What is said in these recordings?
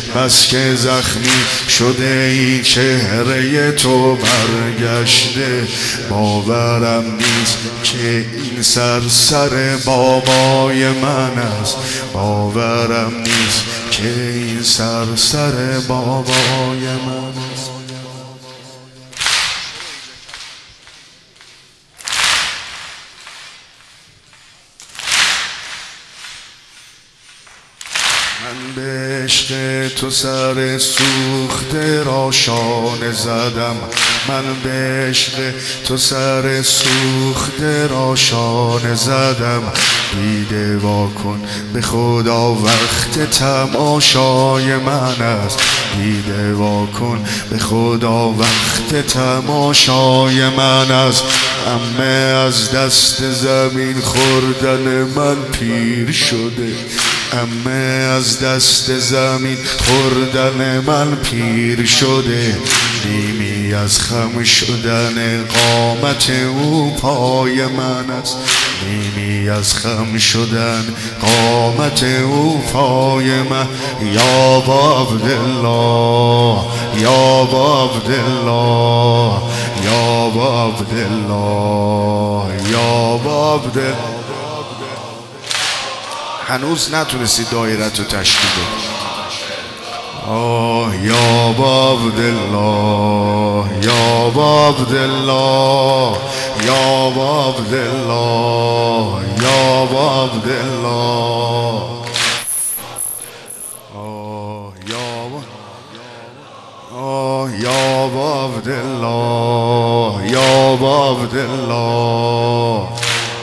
بس که زخمی شده این چهره تو برگشته. باورم نیست که این سر بابای من است. باورم نیست که این سر بابای من است. من به عشق تو سر سوخته را شانه زدم. من به عشق تو سر سوخته را شانه زدم. دیده واکن به خدا وقت تماشای من است. دیده واکن به خدا وقت تماشای من است. عمه از دست زمین خوردن من پیر شده. عمه از دست زمین خوردن من پیر شده. نیمی از خم شدن قامت او پای من است. نیمی از خم شدن قامت او پای من. یا عبدالله یا عبدالله یا عبدالله یا عبدالله. هنوز نتونستی دایرت رو تشکیل بدی. یا عبدالله یا عبدالله یا عبدالله یا عبدالله یا عبدالله یا عبدالله.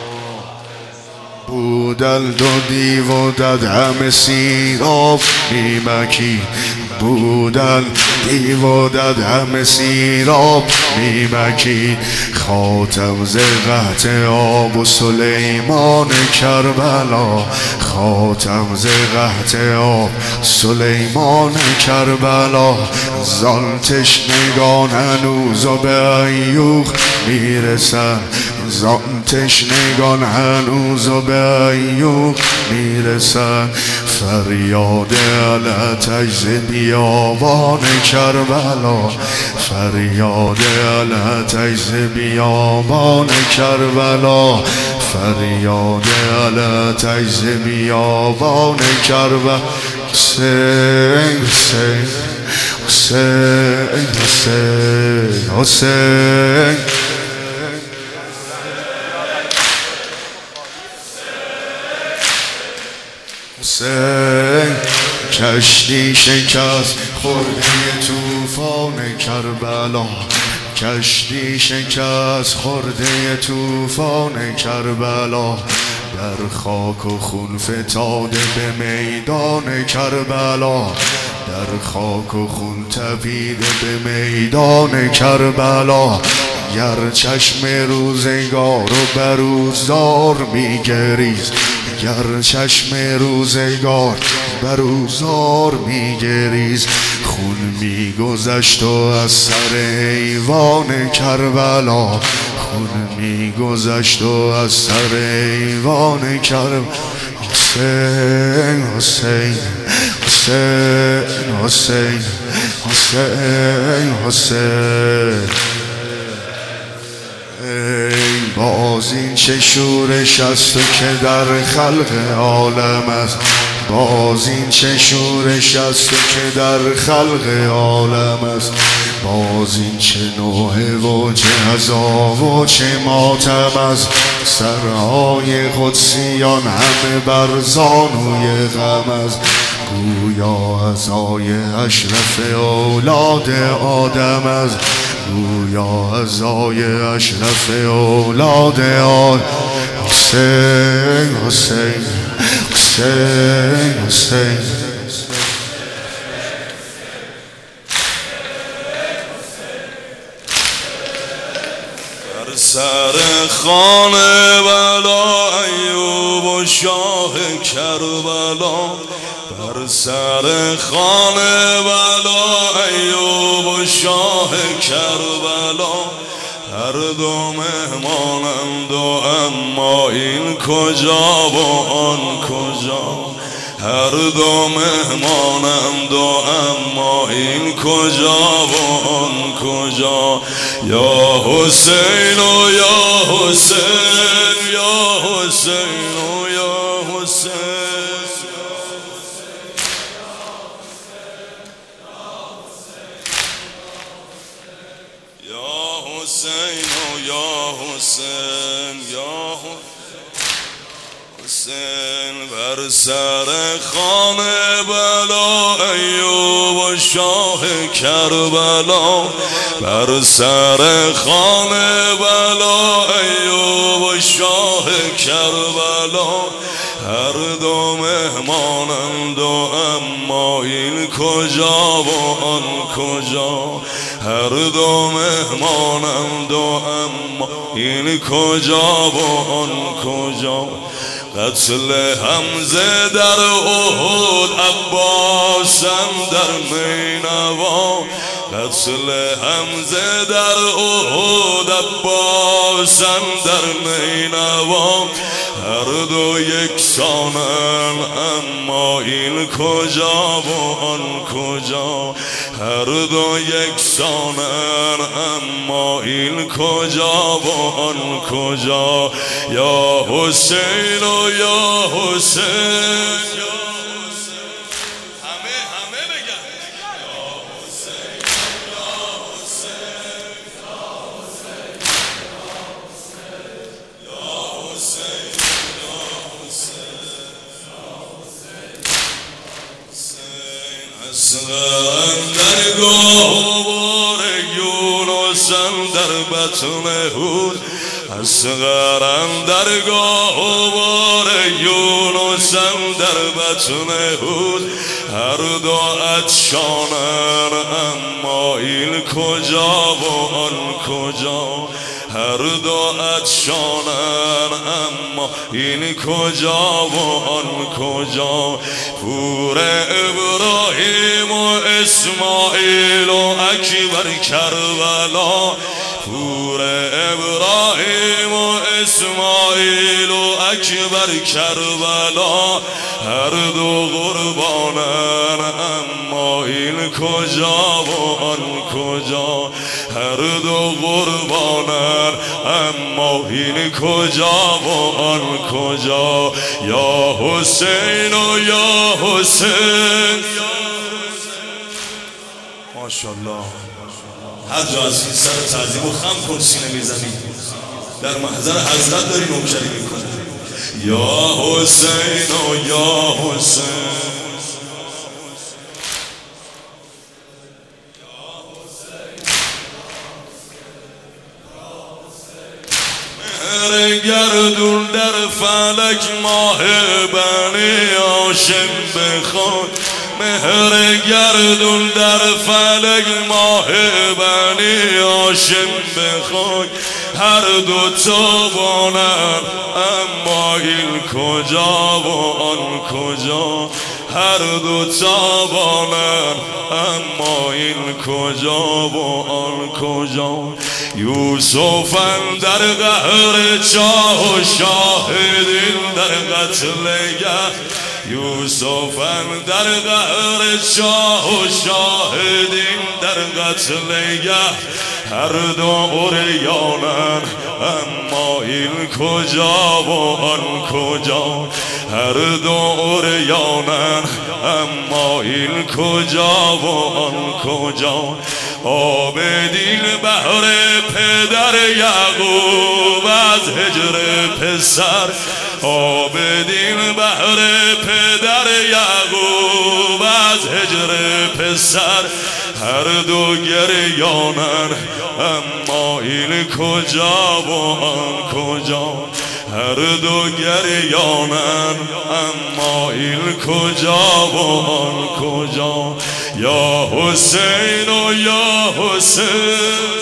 بودن دو دیو و دد همه سیراب میمکی. بودن دیو و دد همه سیراب میمکی. خاتم ز قحط آب و سلیمان کربلا. خاتم ز قحط آب سلیمان کربلا. زان تشنگان هنوز و به ایوغ میرسن. زان تشنگان هنوز و به ایوغ میرسن. فریاد علتش ز بیابان کربلا. فریاد علتش ز بیابان کربلا. فریاد علتش ز بیابان کربلا. حسین حسین حسین حسین حسین. حسین کشتی شکست خورده طوفان کربلا. کشتی شکست خورده طوفان کربلا. در خاک و خون فتاده به میدان کربلا. در خاک و خون تپیده به میدان کربلا. گر چشم روزگار و بروزار میگریز. گر چشم روزگار بروزار میگریز. خون میگذشت و از سر ایوان کربلا. خون میگذشت و از سر ایوان کربلا. حسین حسین حسین حسین حسین حسین. باز این چه شورش است که در خلق عالم است. باز این چه شورش است که در خلق عالم است. باز این چه نوحه و چه عزا و چه ماتم است. سرهای قدسیان همه بر زانوی غم است. گویا عزای اشرف اولاد آدم است. گویا عزای اشرف اولاد آدم. حسین حسین حسین حسین. در سر خانه بلا ایوب و شاه کربلا. بر سر خانه بلا ایوب و شاه کربلا. هر دو مهمانند و اما این کجا و آن کجا. هر دو مهمانند و اما این کجا و آن کجا. یا حسین و یا حسین، یا حسین و یا حسین، یا حسین و یا حسین، یا حسین. بر سر خانه بلا ایوب و شاه کربلا، بر سر خانه بلا ایوب و شاه کربلا. هر دو مهمانند و اما این کجا و آن کجا. هر دو مهمانند و اما این کجا و آن کجا. قتل حمزه در احد، عباسم در نینوا. قتل حمزه در احد، عباسم در نینوا. هر دو یکسانن اما این کجا و آن کجا. هر دو یکسانن اما این کجا و آن کجا. یا حسین و یا حسین، همه بگن یا حسین یا حسین، یا حسین اصغر درگاه بار یونسم در بطن هود. اصغر درگاه بار یونسم در بطن هود. هر دو عطشانن اما این کجا و آن کجا. هر دو عطشانن اما این کجا و آن کجا. پور ابراهیم و اسماعیل و اکبر کربلا. پور ابراهیم و اسماعیل و اکبر کربلا. هر دو قربانن اما این کجا و آن کجا. هر دو قربانن اما این کجا و آن کجا. یا حسین و یا حسین، ماشاءالله. هر جا از این سر تعظیم و خم کن سینه میزنی، در محضر حضرت داری نوکری میکنی. یا حسین و یا حسین، مهر گردون در فلک ماه بنی هاشم بخوان. مهر گردون در فلک ماه بنی هاشم بخوان. هر دو تابانن اما این کجا و آن کجا. هر دو تابانن اما این کجا و آن کجا. یوسفن در قهر چاه و شاهدین در قتلگه. یوسفن در قهر چاه و شاهدین در قتلگه. هر دو عریانن اما این کجا و آن کجا. هر دو عریانن اما این کجا و آن کجا. عابدین بهر پدر یعقوب از هجر پسر. عابدین بهر پدر یعقوب از هجر پسر. هر دو گریانن اما این کجا و آن کجا. هر دو گریانن اما این کجا و آن کجا. یا حسین و یا حسین،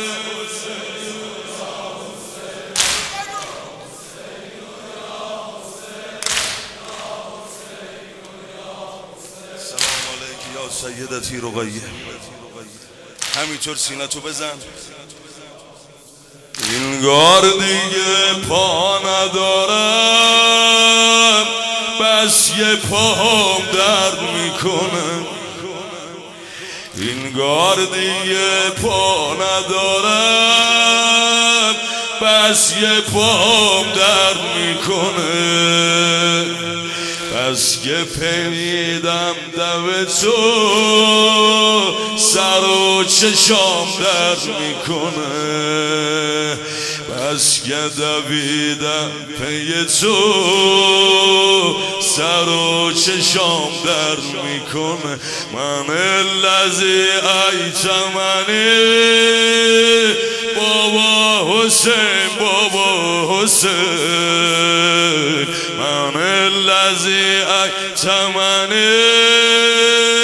سلام علیک یا سیدتی رقیه. همینطور سینتو بزن. این گار دیگه پا ندارم، بس یه پاهم درد میکنه، این گار دیگه پا ندارم، بس یه پاهم درد میکنه، بس که پیمیدم دو تو سر و چشام درد میکنه، بس که دویدم پی تو سر و چشام درد میکنه. من الذی ایتمنی بابا حسین بابا حسین، من الذی ایتمنی